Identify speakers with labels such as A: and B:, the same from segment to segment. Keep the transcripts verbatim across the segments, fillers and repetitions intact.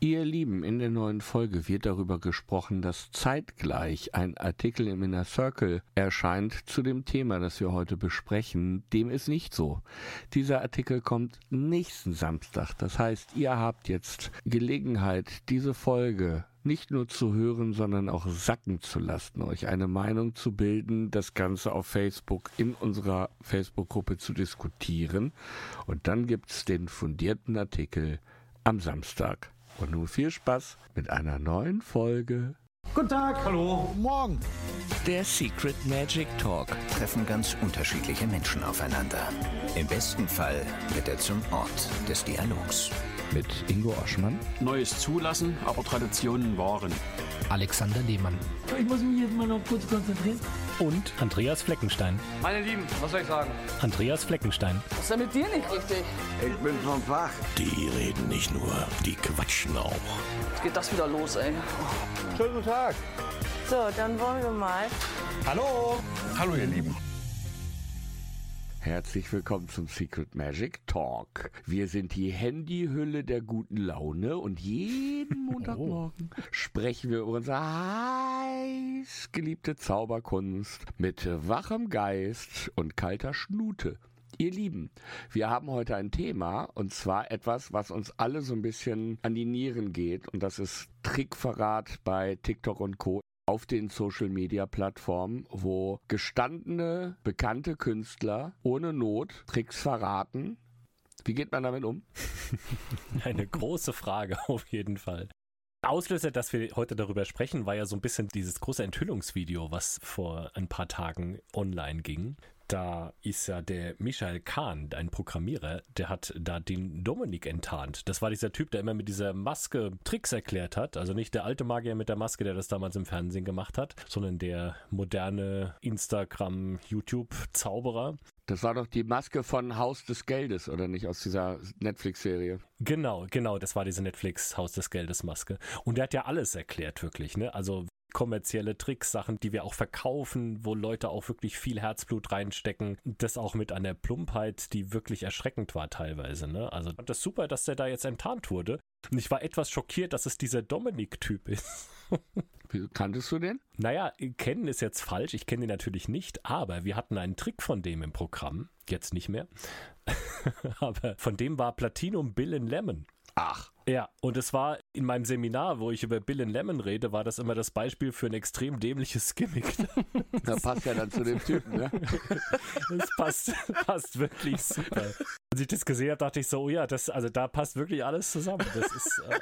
A: Ihr Lieben, in der neuen Folge wird darüber gesprochen, dass zeitgleich ein Artikel im Inner Circle erscheint zu dem Thema, das wir heute besprechen. Dem ist nicht so. Dieser Artikel kommt nächsten Samstag. Das heißt, ihr habt jetzt Gelegenheit, diese Folge nicht nur zu hören, sondern auch sacken zu lassen, euch eine Meinung zu bilden, das Ganze auf Facebook in unserer Facebook-Gruppe zu diskutieren. Und dann gibt's den fundierten Artikel am Samstag. Und nun viel Spaß mit einer neuen Folge.
B: Guten Tag, hallo, morgen.
C: Der Secret Magic Talk.
D: Treffen ganz unterschiedliche Menschen aufeinander. Im besten Fall wird er zum Ort des Dialogs.
A: Mit Ingo Oschmann.
E: Neues zulassen, aber Traditionen wahren.
F: Alexander Lehmann.
G: Ich muss mich jetzt mal noch kurz konzentrieren.
F: Und Andreas Fleckenstein.
H: Meine Lieben, was soll ich sagen?
F: Andreas Fleckenstein.
G: Was ist denn mit dir nicht richtig?
I: Ich bin vom Fach.
D: Die reden nicht nur, die quatschen auch.
G: Jetzt geht das wieder los, ey.
I: Schönen guten Tag.
J: So, dann wollen wir mal.
I: Hallo. Hallo, ihr Lieben.
A: Herzlich willkommen zum Secret Magic Talk. Wir sind die Handyhülle der guten Laune und jeden Montagmorgen oh. sprechen wir über unsere heiß geliebte Zauberkunst mit wachem Geist und kalter Schnute. Ihr Lieben, wir haben heute ein Thema und zwar etwas, was uns alle so ein bisschen an die Nieren geht und das ist Trickverrat bei TikTok und Co. auf den Social-Media-Plattformen, wo gestandene, bekannte Künstler ohne Not Tricks verraten. Wie geht man damit um?
F: Eine große Frage auf jeden Fall. Auslöser, dass wir heute darüber sprechen, war ja so ein bisschen dieses große Enthüllungsvideo, was vor ein paar Tagen online ging. Da ist ja der Michael Kahn, ein Programmierer, der hat da den Dominik enttarnt. Das war dieser Typ, der immer mit dieser Maske Tricks erklärt hat. Also nicht der alte Magier mit der Maske, der das damals im Fernsehen gemacht hat, sondern der moderne Instagram-YouTube-Zauberer.
A: Das war doch die Maske von Haus des Geldes, oder nicht, aus dieser Netflix-Serie?
F: Genau, genau, das war diese Netflix Haus des Geldes Maske. Und der hat ja alles erklärt, wirklich, ne? Also kommerzielle Tricks, Sachen, die wir auch verkaufen, wo Leute auch wirklich viel Herzblut reinstecken. Das auch mit einer Plumpheit, die wirklich erschreckend war teilweise, ne? Also das ist super, dass der da jetzt enttarnt wurde. Und ich war etwas schockiert, dass es dieser Dominik-Typ ist.
A: Wie kanntest du den?
F: Naja, kennen ist jetzt falsch. Ich kenne ihn natürlich nicht, aber wir hatten einen Trick von dem im Programm. Jetzt nicht mehr. Aber von dem war Platinum Bill and Lemon.
A: Ach.
F: Ja, und es war in meinem Seminar, wo ich über Bill and Lemon rede, war das immer das Beispiel für ein extrem dämliches Gimmick.
A: Das passt ja dann zu dem Typen, ne?
F: Das passt, passt wirklich super. Als ich das gesehen habe, dachte ich so, oh ja, das, also da passt wirklich alles zusammen. Das ist... Äh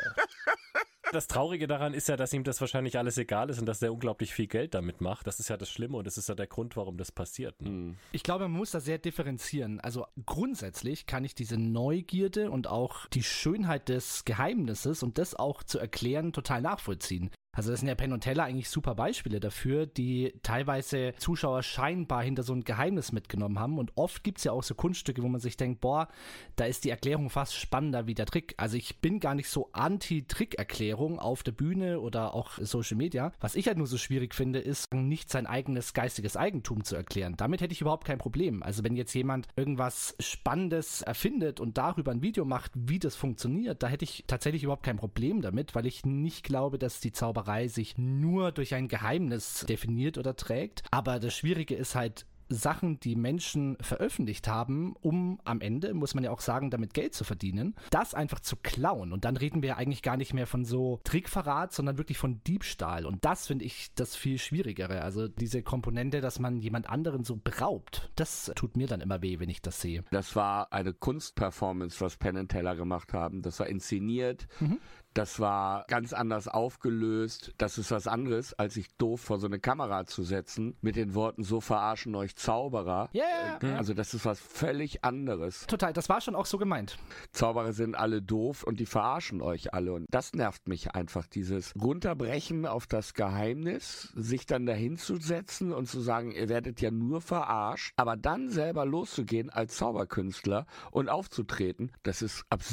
F: Das Traurige daran ist ja, dass ihm das wahrscheinlich alles egal ist und dass er unglaublich viel Geld damit macht. Das ist ja das Schlimme und das ist ja der Grund, warum das passiert. Ne?
B: Ich glaube, man muss da sehr differenzieren. Also grundsätzlich kann ich diese Neugierde und auch die Schönheit des Geheimnisses und das auch zu erklären total nachvollziehen. Also das sind ja Penn und Teller eigentlich super Beispiele dafür, die teilweise Zuschauer scheinbar hinter so ein Geheimnis mitgenommen haben. Und oft gibt's ja auch so Kunststücke, wo man sich denkt, boah, da ist die Erklärung fast spannender wie der Trick. Also ich bin gar nicht so anti-Trick-Erklärung auf der Bühne oder auch Social Media. Was ich halt nur so schwierig finde, ist, nicht sein eigenes geistiges Eigentum zu erklären. Damit hätte ich überhaupt kein Problem. Also wenn jetzt jemand irgendwas Spannendes erfindet und darüber ein Video macht, wie das funktioniert, da hätte ich tatsächlich überhaupt kein Problem damit, weil ich nicht glaube, dass die Zauberei sich nur durch ein Geheimnis definiert oder trägt. Aber das Schwierige ist halt, Sachen, die Menschen veröffentlicht haben, um am Ende, muss man ja auch sagen, damit Geld zu verdienen, das einfach zu klauen. Und dann reden wir ja eigentlich gar nicht mehr von so Trickverrat, sondern wirklich von Diebstahl. Und das finde ich das viel Schwierigere. Also diese Komponente, dass man jemand anderen so beraubt, das tut mir dann immer weh, wenn ich das sehe.
A: Das war eine Kunstperformance, was Penn und Teller gemacht haben. Das war inszeniert. Mhm. Das war ganz anders aufgelöst. Das ist was anderes, als sich doof vor so eine Kamera zu setzen mit den Worten, so verarschen euch Zauberer.
B: Yeah.
A: Also das ist was völlig anderes.
B: Total, das war schon auch so gemeint.
A: Zauberer sind alle doof und die verarschen euch alle. Und das nervt mich einfach, dieses Runterbrechen auf das Geheimnis, sich dann dahin zu setzen und zu sagen, ihr werdet ja nur verarscht, aber dann selber loszugehen als Zauberkünstler und aufzutreten, das ist absurd.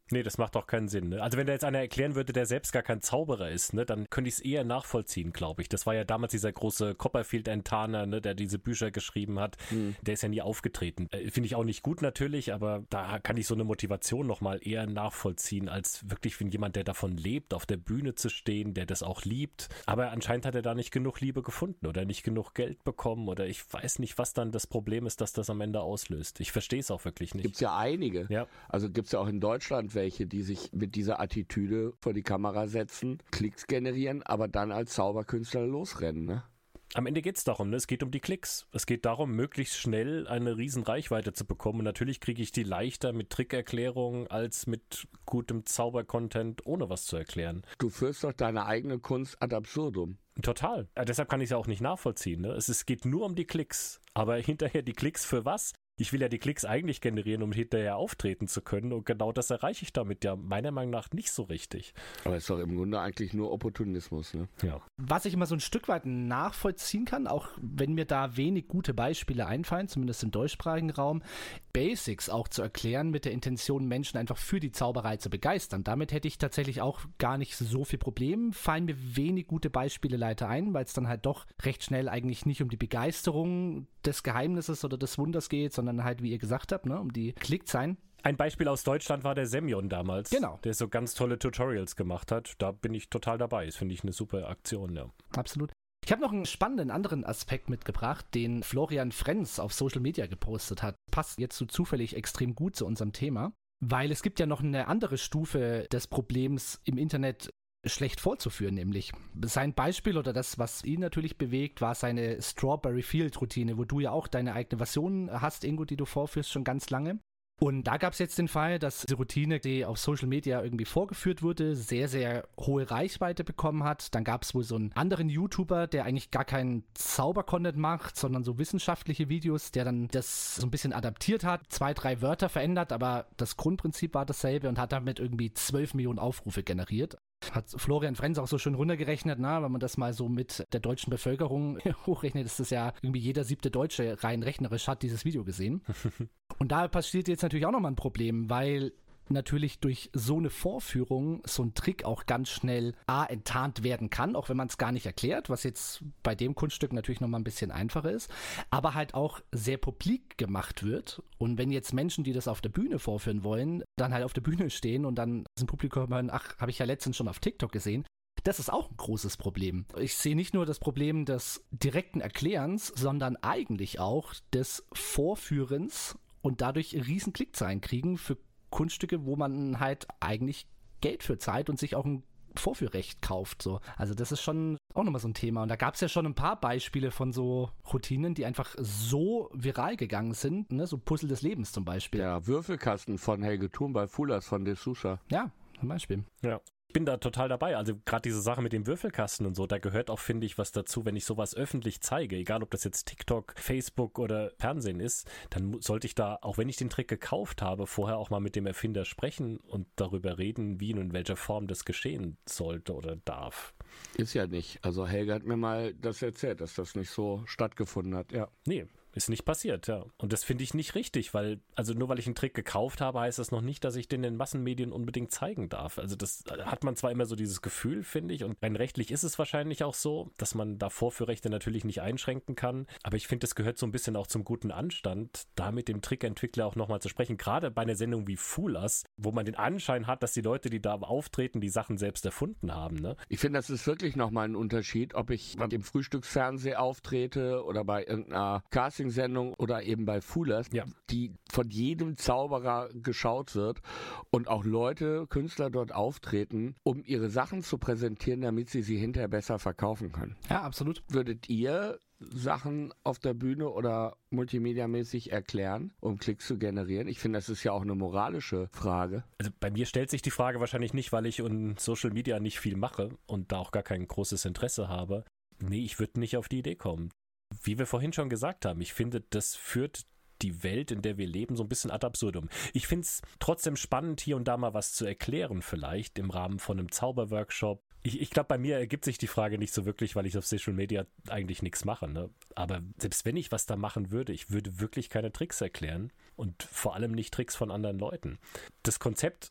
F: Nee, das macht doch keinen Sinn. Ne? Also wenn da jetzt einer erklären würde, der selbst gar kein Zauberer ist, ne, dann könnte ich es eher nachvollziehen, glaube ich. Das war ja damals dieser große Copperfield-Enttarner, ne, der diese Bücher geschrieben hat. Hm. Der ist ja nie aufgetreten. Äh, Finde ich auch nicht gut natürlich, aber da kann ich so eine Motivation nochmal eher nachvollziehen, als wirklich, wenn jemand, der davon lebt, auf der Bühne zu stehen, der das auch liebt. Aber anscheinend hat er da nicht genug Liebe gefunden oder nicht genug Geld bekommen oder ich weiß nicht, was dann das Problem ist, dass das am Ende auslöst. Ich verstehe es auch wirklich nicht.
A: Gibt es ja einige.
F: Ja.
A: Also gibt es ja auch in Deutschland welche, die sich mit dieser Attitüde vor die Kamera setzen, Klicks generieren, aber dann als Zauberkünstler losrennen, ne?
F: Am Ende geht es darum, ne? Es geht um die Klicks. Es geht darum, möglichst schnell eine riesen Reichweite zu bekommen. Und natürlich kriege ich die leichter mit Trickerklärungen als mit gutem Zaubercontent, ohne was zu erklären.
A: Du führst doch deine eigene Kunst ad absurdum.
F: Total. Ja, deshalb kann ich es ja auch nicht nachvollziehen. Ne? Es, es geht nur um die Klicks. Aber hinterher die Klicks für was? Ich will ja die Klicks eigentlich generieren, um hinterher auftreten zu können. Und genau das erreiche ich damit ja meiner Meinung nach nicht so richtig.
A: Aber es ist doch im Grunde eigentlich nur Opportunismus, ne?
F: Ja.
B: Was ich immer so ein Stück weit nachvollziehen kann, auch wenn mir da wenig gute Beispiele einfallen, zumindest im deutschsprachigen Raum, Basics auch zu erklären mit der Intention, Menschen einfach für die Zauberei zu begeistern. Damit hätte ich tatsächlich auch gar nicht so viel Problem. Fallen mir wenig gute Beispiele leider ein, weil es dann halt doch recht schnell eigentlich nicht um die Begeisterung des Geheimnisses oder des Wunders geht, sondern halt, wie ihr gesagt habt, ne, um die Klickzahlen.
F: Ein Beispiel aus Deutschland war der Semyon damals,
B: genau,
F: der so ganz tolle Tutorials gemacht hat. Da bin ich total dabei. Das finde ich eine super Aktion, ja.
B: Absolut. Ich habe noch einen spannenden anderen Aspekt mitgebracht, den Florian Frenz auf Social Media gepostet hat. Passt jetzt so zufällig extrem gut zu unserem Thema, weil es gibt ja noch eine andere Stufe des Problems im Internet schlecht vorzuführen, nämlich sein Beispiel oder das, was ihn natürlich bewegt, war seine Strawberry Field Routine, wo du ja auch deine eigene Version hast, Ingo, die du vorführst schon ganz lange. Und da gab es jetzt den Fall, dass die Routine, die auf Social Media irgendwie vorgeführt wurde, sehr, sehr hohe Reichweite bekommen hat. Dann gab es wohl so einen anderen YouTuber, der eigentlich gar keinen Zauber-Content macht, sondern so wissenschaftliche Videos, der dann das so ein bisschen adaptiert hat, zwei, drei Wörter verändert, aber das Grundprinzip war dasselbe und hat damit irgendwie zwölf Millionen Aufrufe generiert. Hat Florian Frenz auch so schön runtergerechnet, na, wenn man das mal so mit der deutschen Bevölkerung hochrechnet, ist das ja irgendwie jeder siebte Deutsche rein rechnerisch hat dieses Video gesehen. Und da passiert jetzt natürlich auch nochmal ein Problem, weil natürlich durch so eine Vorführung so ein Trick auch ganz schnell A, enttarnt werden kann, auch wenn man es gar nicht erklärt, was jetzt bei dem Kunststück natürlich nochmal ein bisschen einfacher ist, aber halt auch sehr publik gemacht wird. Und wenn jetzt Menschen, die das auf der Bühne vorführen wollen, dann halt auf der Bühne stehen und dann im Publikum hören, ach, habe ich ja letztens schon auf TikTok gesehen, das ist auch ein großes Problem. Ich sehe nicht nur das Problem des direkten Erklärens, sondern eigentlich auch des Vorführens und dadurch riesen Klickzahlen kriegen für Kunststücke, wo man halt eigentlich Geld für zahlt und sich auch ein Vorführrecht kauft. So. Also das ist schon auch nochmal so ein Thema. Und da gab es ja schon ein paar Beispiele von so Routinen, die einfach so viral gegangen sind, ne? So Puzzle des Lebens zum Beispiel.
A: Der Würfelkasten von Helge Thun bei Fullers von De Sousa.
B: Ja, zum Beispiel.
F: Ja. Ich bin da total dabei. Also gerade diese Sache mit dem Würfelkasten und so, da gehört auch, finde ich, was dazu, wenn ich sowas öffentlich zeige, egal ob das jetzt TikTok, Facebook oder Fernsehen ist, dann sollte ich da, auch wenn ich den Trick gekauft habe, vorher auch mal mit dem Erfinder sprechen und darüber reden, wie und in welcher Form das geschehen sollte oder darf.
A: Ist ja nicht. Also Helge hat mir mal das erzählt, dass das nicht so stattgefunden hat, ja.
F: Nee. Ist nicht passiert, ja. Und das finde ich nicht richtig, weil, also nur weil ich einen Trick gekauft habe, heißt das noch nicht, dass ich den in den Massenmedien unbedingt zeigen darf. Also das hat man zwar immer so dieses Gefühl, finde ich, und rein rechtlich ist es wahrscheinlich auch so, dass man da Vorführrechte natürlich nicht einschränken kann, aber ich finde, das gehört so ein bisschen auch zum guten Anstand, da mit dem Trickentwickler auch nochmal zu sprechen, gerade bei einer Sendung wie Foolers, wo man den Anschein hat, dass die Leute, die da auftreten, die Sachen selbst erfunden haben, ne?
A: Ich finde, das ist wirklich nochmal ein Unterschied, ob ich bei dem Frühstücksfernsehen auftrete oder bei irgendeiner Casting Sendung oder eben bei Foolers,
F: ja,
A: die von jedem Zauberer geschaut wird und auch Leute, Künstler dort auftreten, um ihre Sachen zu präsentieren, damit sie sie hinterher besser verkaufen können.
B: Ja, absolut.
A: Würdet ihr Sachen auf der Bühne oder multimediamäßig erklären, um Klicks zu generieren? Ich finde, das ist ja auch eine moralische Frage.
F: Also bei mir stellt sich die Frage wahrscheinlich nicht, weil ich in Social Media nicht viel mache und da auch gar kein großes Interesse habe. Nee, ich würde nicht auf die Idee kommen. Wie wir vorhin schon gesagt haben, ich finde, das führt die Welt, in der wir leben, so ein bisschen ad absurdum. Ich finde es trotzdem spannend, hier und da mal was zu erklären, vielleicht im Rahmen von einem Zauberworkshop. Ich, ich glaube, bei mir ergibt sich die Frage nicht so wirklich, weil ich auf Social Media eigentlich nichts mache. Ne? Aber selbst wenn ich was da machen würde, ich würde wirklich keine Tricks erklären und vor allem nicht Tricks von anderen Leuten. Das Konzept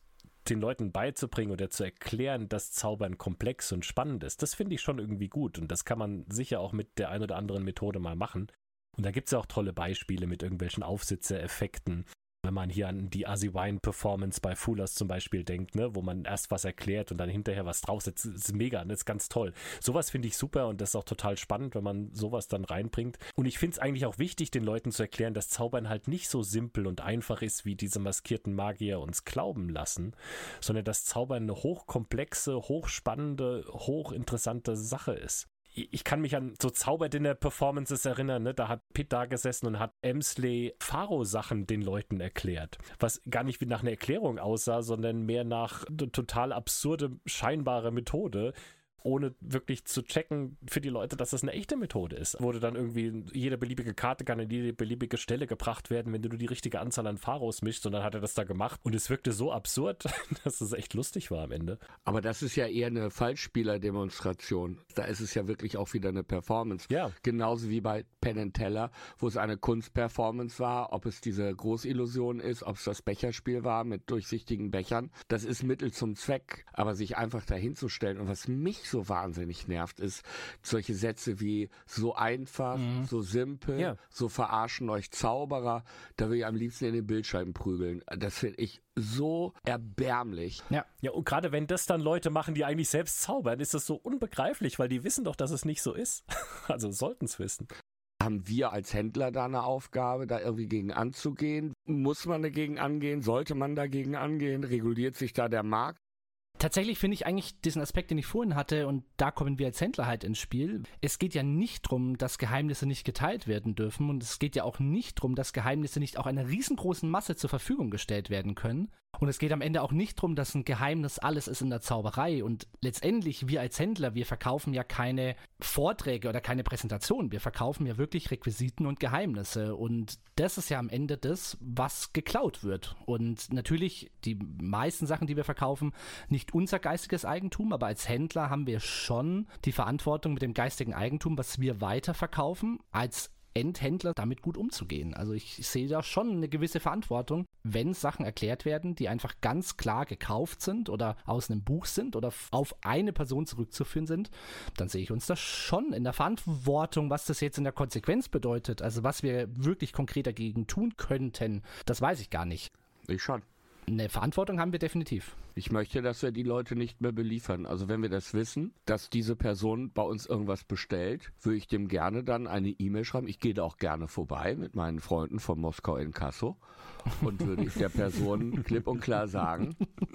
F: den Leuten beizubringen oder zu erklären, dass Zaubern komplex und spannend ist, das finde ich schon irgendwie gut. Und das kann man sicher auch mit der ein oder anderen Methode mal machen. Und da gibt es ja auch tolle Beispiele mit irgendwelchen Aufsitzer-Effekten. Wenn man hier an die Ozzy Wine-Performance bei Fullers zum Beispiel denkt, ne, wo man erst was erklärt und dann hinterher was draufsetzt, das ist mega, das ist ganz toll. Sowas finde ich super und das ist auch total spannend, wenn man sowas dann reinbringt. Und ich finde es eigentlich auch wichtig, den Leuten zu erklären, dass Zaubern halt nicht so simpel und einfach ist, wie diese maskierten Magier uns glauben lassen, sondern dass Zaubern eine hochkomplexe, hochspannende, hochinteressante Sache ist. Ich kann mich an so Zauberdinner-Performances erinnern, ne? Da hat Pitt da gesessen und hat Emsley Pharaoh-Sachen den Leuten erklärt, was gar nicht wie nach einer Erklärung aussah, sondern mehr nach eine total absurde, scheinbare Methode, ohne wirklich zu checken für die Leute, dass das eine echte Methode ist. Wurde dann irgendwie, jede beliebige Karte kann an jede beliebige Stelle gebracht werden, wenn du die richtige Anzahl an Pharaos mischst, und dann hat er das da gemacht und es wirkte so absurd, dass es echt lustig war am Ende.
A: Aber das ist ja eher eine Falschspieler-Demonstration. Da ist es ja wirklich auch wieder eine Performance.
F: Ja.
A: Genauso wie bei Penn and Teller, wo es eine Kunstperformance war, ob es diese Großillusion ist, ob es das Becherspiel war mit durchsichtigen Bechern. Das ist Mittel zum Zweck, aber sich einfach dahinzustellen, und was mich so wahnsinnig nervt, ist solche Sätze wie so einfach, mhm. so simpel,
F: ja.
A: so verarschen euch Zauberer, da will ich am liebsten in den Bildschirm prügeln. Das finde ich so erbärmlich.
F: Ja. ja, und gerade wenn das dann Leute machen, die eigentlich selbst zaubern, ist das so unbegreiflich, weil die wissen doch, dass es nicht so ist. Also sollten es wissen.
A: Haben wir als Händler da eine Aufgabe, da irgendwie gegen anzugehen? Muss man dagegen angehen? Sollte man dagegen angehen? Reguliert sich da der Markt?
B: Tatsächlich finde ich eigentlich diesen Aspekt, den ich vorhin hatte, und da kommen wir als Händler halt ins Spiel. Es geht ja nicht darum, dass Geheimnisse nicht geteilt werden dürfen, und es geht ja auch nicht darum, dass Geheimnisse nicht auch einer riesengroßen Masse zur Verfügung gestellt werden können. Und es geht am Ende auch nicht darum, dass ein Geheimnis alles ist in der Zauberei. Und letztendlich, wir als Händler, wir verkaufen ja keine Vorträge oder keine Präsentationen. Wir verkaufen ja wirklich Requisiten und Geheimnisse. Und das ist ja am Ende das, was geklaut wird. Und natürlich, die meisten Sachen, die wir verkaufen, nicht unser geistiges Eigentum, aber als Händler haben wir schon die Verantwortung mit dem geistigen Eigentum, was wir weiterverkaufen, als Endhändler damit gut umzugehen. Also ich sehe da schon eine gewisse Verantwortung, wenn Sachen erklärt werden, die einfach ganz klar gekauft sind oder aus einem Buch sind oder auf eine Person zurückzuführen sind, dann sehe ich uns da schon in der Verantwortung, was das jetzt in der Konsequenz bedeutet, also was wir wirklich konkret dagegen tun könnten, das weiß ich gar nicht.
A: Ich schon.
B: Eine Verantwortung haben wir definitiv.
A: Ich möchte, dass wir die Leute nicht mehr beliefern. Also wenn wir das wissen, dass diese Person bei uns irgendwas bestellt, würde ich dem gerne dann eine E-Mail schreiben. Ich gehe da auch gerne vorbei mit meinen Freunden von Moskau Inkasso und würde ich der Person klipp und klar sagen,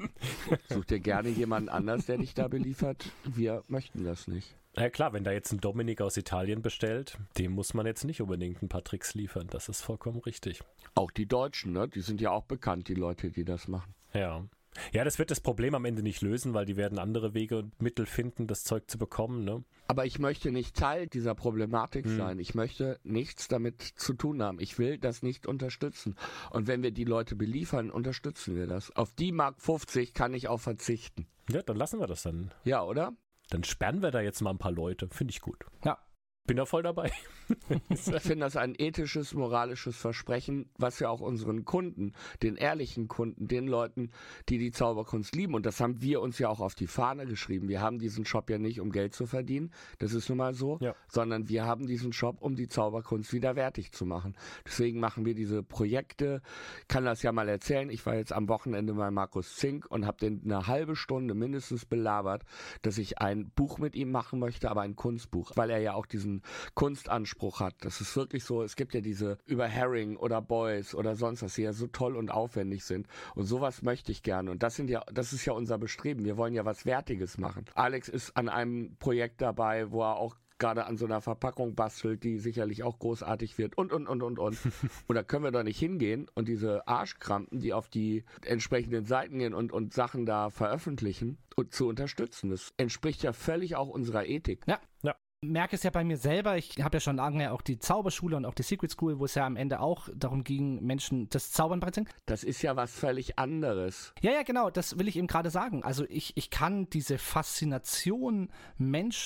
A: such dir gerne jemanden anders, der dich da beliefert. Wir möchten das nicht.
F: Ja klar, wenn da jetzt ein Dominik aus Italien bestellt, dem muss man jetzt nicht unbedingt ein paar Tricks liefern. Das ist vollkommen richtig.
A: Auch die Deutschen, ne? Die sind ja auch bekannt, die Leute, die das machen.
F: Ja. Ja, das wird das Problem am Ende nicht lösen, weil die werden andere Wege und Mittel finden, das Zeug zu bekommen, ne?
A: Aber ich möchte nicht Teil dieser Problematik
F: hm.
A: sein. Ich möchte nichts damit zu tun haben. Ich will das nicht unterstützen. Und wenn wir die Leute beliefern, unterstützen wir das. Auf die Mark fünfzig kann ich auch verzichten.
F: Ja, dann lassen wir das dann.
A: Ja, oder?
F: Dann sperren wir da jetzt mal ein paar Leute. Finde ich gut.
B: Ja.
F: Bin da voll dabei.
A: Ich finde das ein ethisches, moralisches Versprechen, was wir auch unseren Kunden, den ehrlichen Kunden, den Leuten, die die Zauberkunst lieben, und das haben wir uns ja auch auf die Fahne geschrieben. Wir haben diesen Shop ja nicht, um Geld zu verdienen, das ist nun mal so,
F: ja.
A: sondern wir haben diesen Shop, um die Zauberkunst wieder wertig zu machen. Deswegen machen wir diese Projekte. Ich kann das ja mal erzählen. Ich war jetzt am Wochenende bei Markus Zink und habe den eine halbe Stunde mindestens belabert, dass ich ein Buch mit ihm machen möchte, aber ein Kunstbuch, weil er ja auch diesen Kunstanspruch hat. Das ist wirklich so, es gibt ja diese über Herring oder Beuys oder sonst was, die ja so toll und aufwendig sind. Und sowas möchte ich gerne. Und das sind ja, das ist ja unser Bestreben. Wir wollen ja was Wertiges machen. Alex ist an einem Projekt dabei, wo er auch gerade an so einer Verpackung bastelt, die sicherlich auch großartig wird und, und, und, und, und. Und da können wir doch nicht hingehen und diese Arschkrampen, die auf die entsprechenden Seiten gehen und, und Sachen da veröffentlichen, und zu unterstützen. Das entspricht ja völlig auch unserer Ethik.
B: Ja, ja. Merke es ja bei mir selber, ich habe ja schon lange auch die Zauberschule und auch die Secret School, wo es ja am Ende auch darum ging, Menschen das Zaubern beizubringen.
A: Das ist ja was völlig anderes.
B: Ja, ja, genau, das will ich eben gerade sagen. Also ich, ich kann diese Faszination, Menschen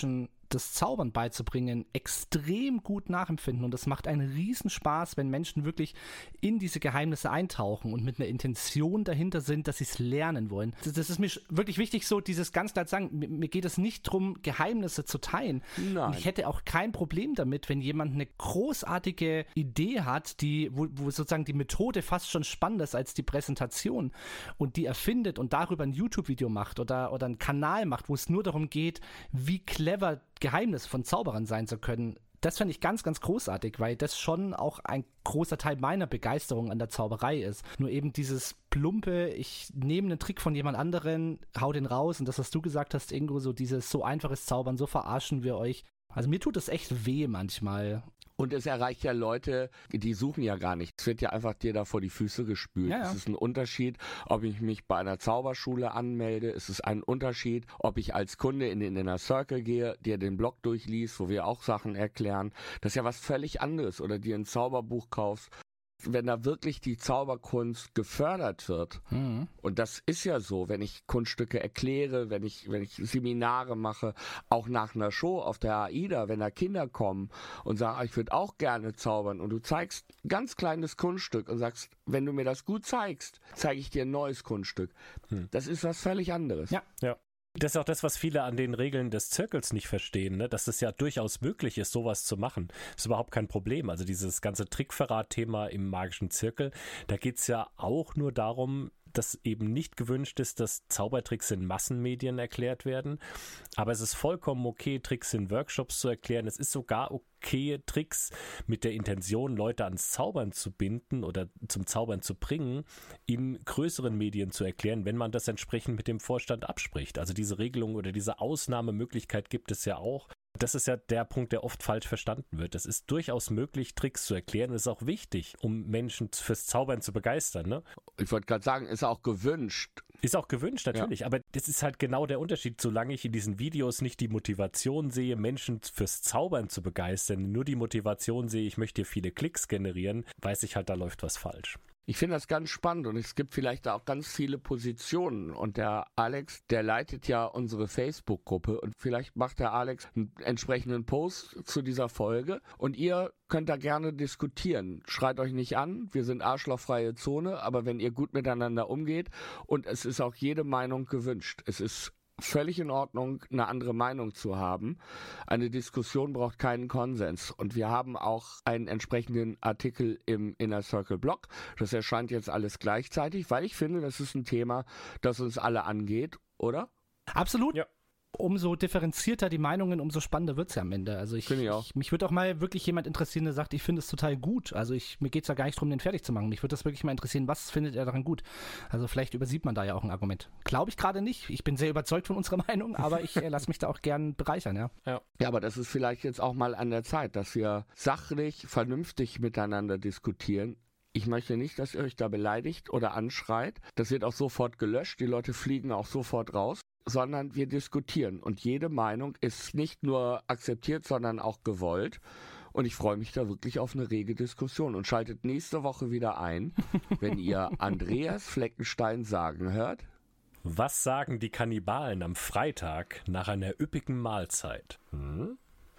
B: das Zaubern beizubringen, extrem gut nachempfinden und es macht einen Riesenspaß, wenn Menschen wirklich in diese Geheimnisse eintauchen und mit einer Intention dahinter sind, dass sie es lernen wollen. Das, das ist mir wirklich wichtig, so dieses ganz klar zu sagen, mir, mir geht es nicht darum, Geheimnisse zu teilen.
A: Nein.
B: Und ich hätte auch kein Problem damit, wenn jemand eine großartige Idee hat, die, wo, wo sozusagen die Methode fast schon spannender ist als die Präsentation und die erfindet und darüber ein YouTube-Video macht oder, oder einen Kanal macht, wo es nur darum geht, wie clever Geheimnisse von Zauberern sein zu können. Das fand ich ganz, ganz großartig, weil das schon auch ein großer Teil meiner Begeisterung an der Zauberei ist. Nur eben dieses plumpe, ich nehme einen Trick von jemand anderen, hau den raus und das, was du gesagt hast, Ingo, so dieses so einfaches Zaubern, so verarschen wir euch. Also mir tut das echt weh manchmal.
A: Und es erreicht ja Leute, die suchen ja gar nicht. Es wird ja einfach dir da vor die Füße gespült.
B: Ja, ja.
A: Es ist ein Unterschied, ob ich mich bei einer Zauberschule anmelde. Es ist ein Unterschied, ob ich als Kunde in den Inner Circle gehe, dir den Blog durchliest, wo wir auch Sachen erklären. Das ist ja was völlig anderes. Oder dir ein Zauberbuch kaufst. Wenn da wirklich die Zauberkunst gefördert wird, mhm. und das ist ja so, wenn ich Kunststücke erkläre, wenn ich, wenn ich Seminare mache, auch nach einer Show auf der AIDA, wenn da Kinder kommen und sagen, ich würde auch gerne zaubern und du zeigst ein ganz kleines Kunststück und sagst, wenn du mir das gut zeigst, zeige ich dir ein neues Kunststück. Mhm. Das ist was völlig anderes.
F: Ja, ja. Das ist auch das, was viele an den Regeln des Zirkels nicht verstehen, ne? Dass es ja durchaus möglich ist, sowas zu machen. Das ist überhaupt kein Problem. Also dieses ganze Trickverrat-Thema im magischen Zirkel, da geht es ja auch nur darum, dass eben nicht gewünscht ist, dass Zaubertricks in Massenmedien erklärt werden. Aber es ist vollkommen okay, Tricks in Workshops zu erklären. Es ist sogar okay, Tricks mit der Intention, Leute ans Zaubern zu binden oder zum Zaubern zu bringen, in größeren Medien zu erklären, wenn man das entsprechend mit dem Vorstand abspricht. Also diese Regelung oder diese Ausnahmemöglichkeit gibt es ja auch. Das ist ja der Punkt, der oft falsch verstanden wird. Es ist durchaus möglich, Tricks zu erklären. Es ist auch wichtig, um Menschen fürs Zaubern zu begeistern. Ne?
A: Ich wollte gerade sagen, ist auch gewünscht.
F: Ist auch gewünscht, natürlich. Ja. Aber das ist halt genau der Unterschied. Solange ich in diesen Videos nicht die Motivation sehe, Menschen fürs Zaubern zu begeistern, nur die Motivation sehe, ich möchte hier viele Klicks generieren, weiß ich halt, da läuft was falsch.
A: Ich finde das ganz spannend und es gibt vielleicht auch ganz viele Positionen und der Alex, der leitet ja unsere Facebook-Gruppe und vielleicht macht der Alex einen entsprechenden Post zu dieser Folge und ihr könnt da gerne diskutieren. Schreit euch nicht an, wir sind arschlochfreie Zone, aber wenn ihr gut miteinander umgeht und es ist auch jede Meinung gewünscht, es ist völlig in Ordnung, eine andere Meinung zu haben. Eine Diskussion braucht keinen Konsens. Und wir haben auch einen entsprechenden Artikel im Inner Circle Blog. Das erscheint jetzt alles gleichzeitig, weil ich finde, das ist ein Thema, das uns alle angeht, oder?
B: Absolut.
F: Ja.
B: Umso differenzierter die Meinungen, umso spannender wird es ja am Ende. Also ich,
A: ich,
B: ich mich würde auch mal wirklich jemand interessieren, der sagt, ich finde es total gut. Also ich, mir geht es ja gar nicht darum, den fertig zu machen. Mich würde das wirklich mal interessieren, was findet er daran gut? Also vielleicht übersieht man da ja auch ein Argument. Glaube ich gerade nicht. Ich bin sehr überzeugt von unserer Meinung, aber ich äh, lasse mich da auch gern bereichern, ja.
F: ja.
A: Ja, aber das ist vielleicht jetzt auch mal an der Zeit, dass wir sachlich, vernünftig miteinander diskutieren. Ich möchte nicht, dass ihr euch da beleidigt oder anschreit. Das wird auch sofort gelöscht. Die Leute fliegen auch sofort raus. Sondern wir diskutieren. Und jede Meinung ist nicht nur akzeptiert, sondern auch gewollt. Und ich freue mich da wirklich auf eine rege Diskussion. Und schaltet nächste Woche wieder ein, wenn ihr Andreas Fleckenstein sagen hört.
F: Was sagen die Kannibalen am Freitag nach einer üppigen Mahlzeit? Hm?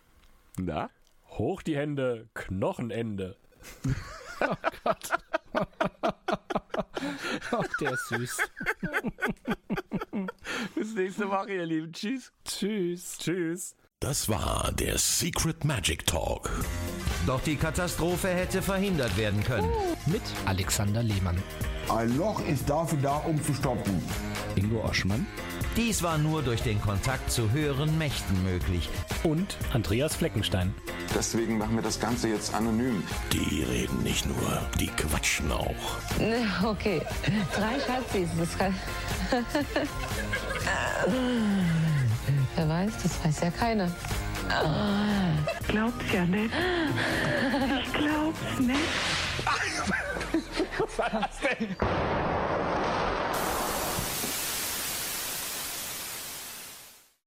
A: Na?
F: Hoch die Hände, Knochenende.
B: Oh Gott. Ach, der ist süß.
A: Bis nächste Woche, ihr Lieben. Tschüss.
F: Tschüss. Tschüss.
H: Das war der Secret Magic Talk.
K: Doch die Katastrophe hätte verhindert werden können.
B: Mit Alexander Lehmann.
I: Ein Loch ist dafür da, um zu stopfen.
B: Ingo Oschmann.
K: Dies war nur durch den Kontakt zu höheren Mächten möglich.
F: Und Andreas Fleckenstein.
L: Deswegen machen wir das Ganze jetzt anonym.
H: Die reden nicht nur, die quatschen auch.
J: Okay, drei Schaltwiesen, das kann... Wer weiß, das weiß ja keiner.
M: Glaubt's ja nicht. Ich glaub's nicht.
I: Was war das denn?